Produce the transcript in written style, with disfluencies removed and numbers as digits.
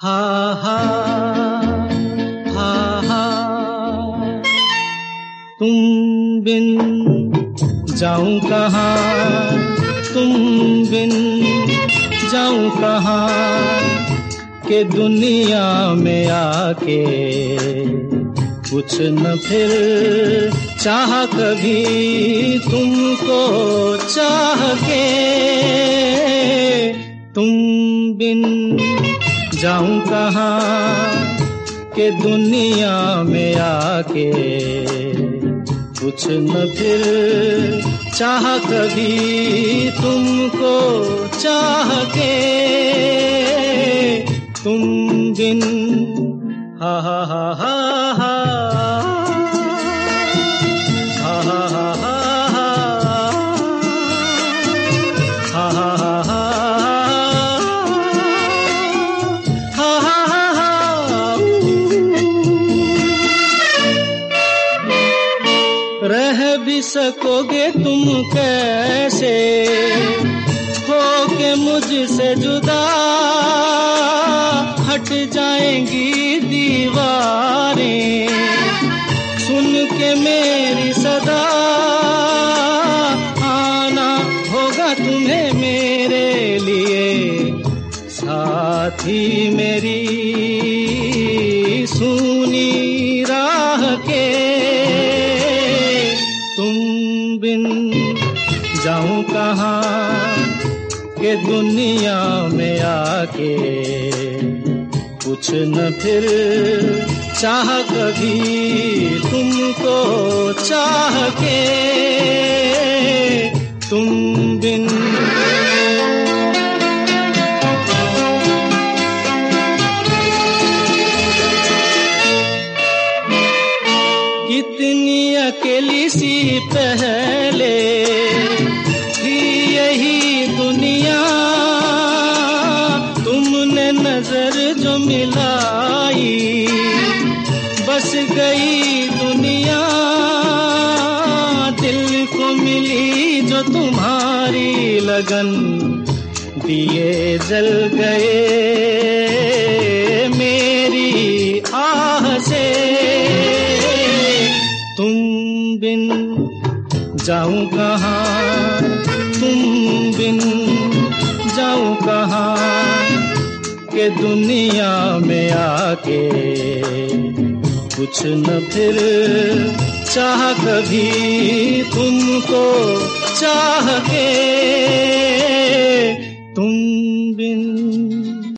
हा हा हा हा तुम बिन जाऊं कहाँ, तुम बिन जाऊं कहाँ के दुनिया में आके कुछ न फिर चाह कभी तुमको चाह के। तुम बिन जाऊं कहाँ के दुनिया में आके कुछ न फिर चाह कभी तुमको चाह के। तुम बिन हा हा हा हा हा हा हा हा हा हा रह भी सकोगे तुम कैसे हो के मुझसे जुदा, हट जाएंगी दीवारें सुन के मेरी सदा। आना होगा तुम्हें मेरे लिए साथी मेरी सुनी राह के। तुम बिन जाऊं कहाँ के दुनिया में आके कुछ न फिर चाह कभी तुमको चाह के। तुम बिन कितनी अकेली सी पहले थी यही दुनिया, तुमने नजर जो मिलाई बस गई दुनिया। दिल को मिली जो तुम्हारी लगन दिए जल गए मेरी आह से। तुम बिन जाऊं कहाँ, तुम बिन जाऊं कहाँ के दुनिया में आके कुछ न फिर चाह कभी तुमको चाह के। तुम बिन